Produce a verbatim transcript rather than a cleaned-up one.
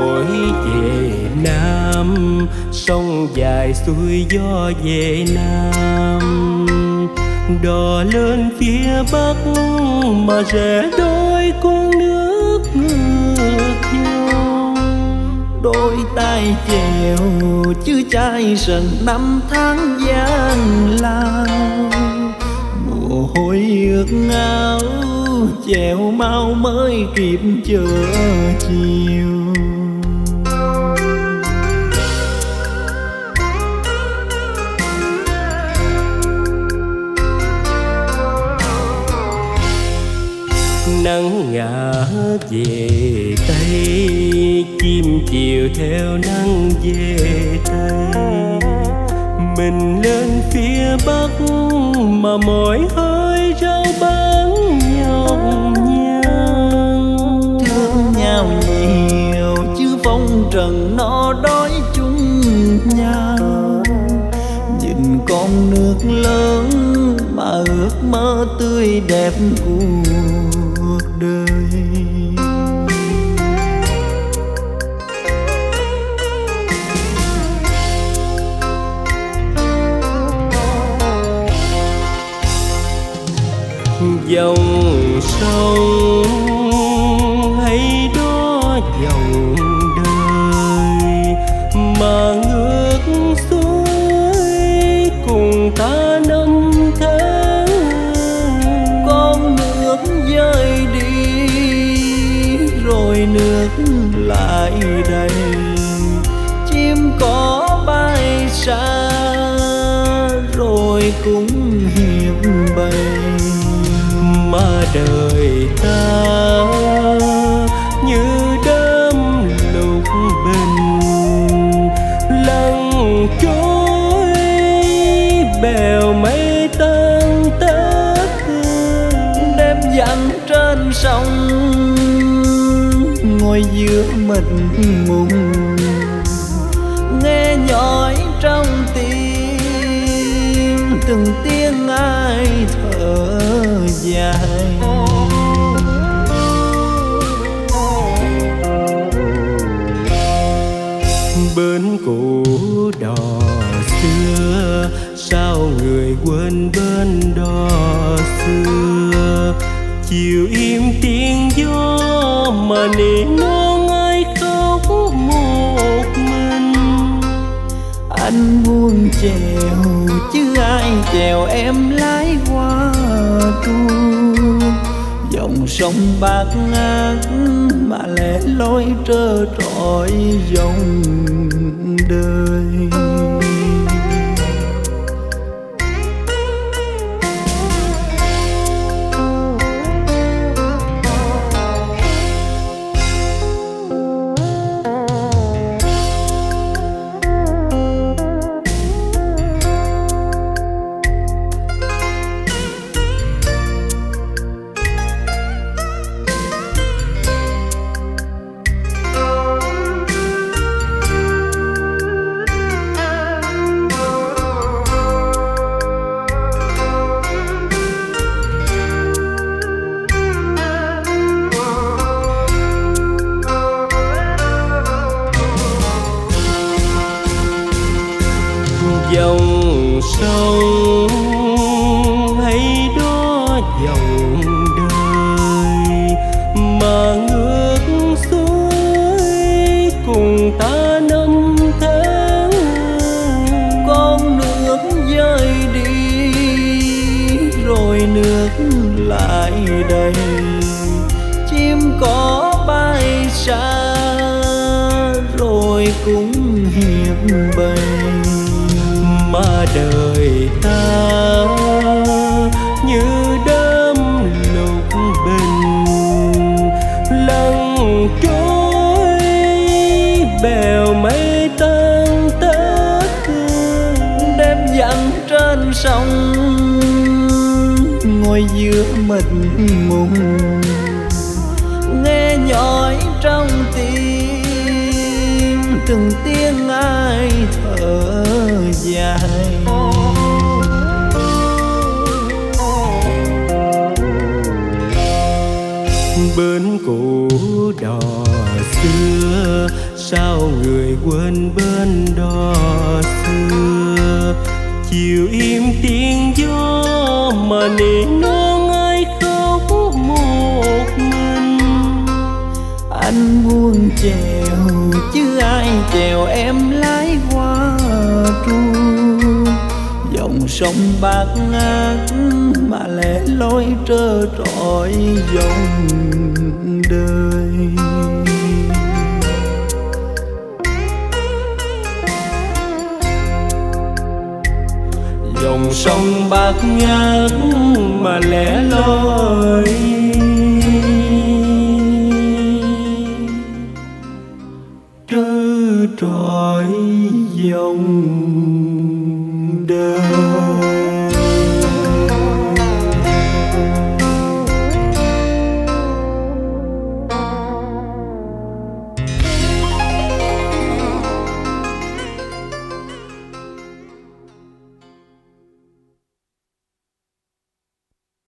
nổi về Nam, sông dài xuôi gió về Nam. Đò lên phía Bắc mà rẽ đôi con nước ngược nhau. Đôi tay chèo chứ trai sần năm tháng gian lao. Mồ hôi ướt áo chèo mau mới kịp chờ chiều. Nắng ngả về Tây, chim chiều theo nắng về Tây. Mình lên phía Bắc mà mỏi hơi rau bán nhọc nhằn. Thương nhau nhiều chứ phong trần nó đói chung nhau. Nhìn con nước lớn mà ước mơ tươi đẹp cuộc đời. Dòng sông hay đó dòng đời mà ngược xuôi cùng ta năm tháng. Con nước rơi đi rồi nước lại đầy. Chim có bay xa rồi cũng hiệp bầy. Mà đời ta như đám lục bình lăn trôi bèo mây tan tác. Đêm dặn trên sông ngồi giữa mịt mùng, nghe nhói trong tim từng tiếng ai thở dài. Bên cũ đò xưa sao người quên bên đò xưa. Chiều im tiếng gió mà nỉ non ai khóc một mình. Anh buông chèo chứ ai chèo em lái qua tuôn. Dòng sông bát ngát mà lẻ loi trơ trọi dòng đời. Dòng sông hay đó dòng đời mà ngược xuôi cùng ta năm tháng. Con nước rơi đi rồi nước lại đầy. Chim có bay xa rồi cũng hiệp bầy. Mà đời ta như đám lục bình lăn trôi bèo mây tan tác. Đêm dặn trên sông ngồi giữa mịt mùng, nghe nhói trong tim từng tiếng ai thở dài. bên cũ đò xưa, sao người quên bên đò xưa. Chiều im tiếng gió mà nỉ non ai khóc một mình. Anh buông chèo chứ ai chèo em lái qua ru. Dòng sông bạc ngát mà lẻ loi trơ trọi dòng đời. Dòng sông bạc ngát mà lẻ loi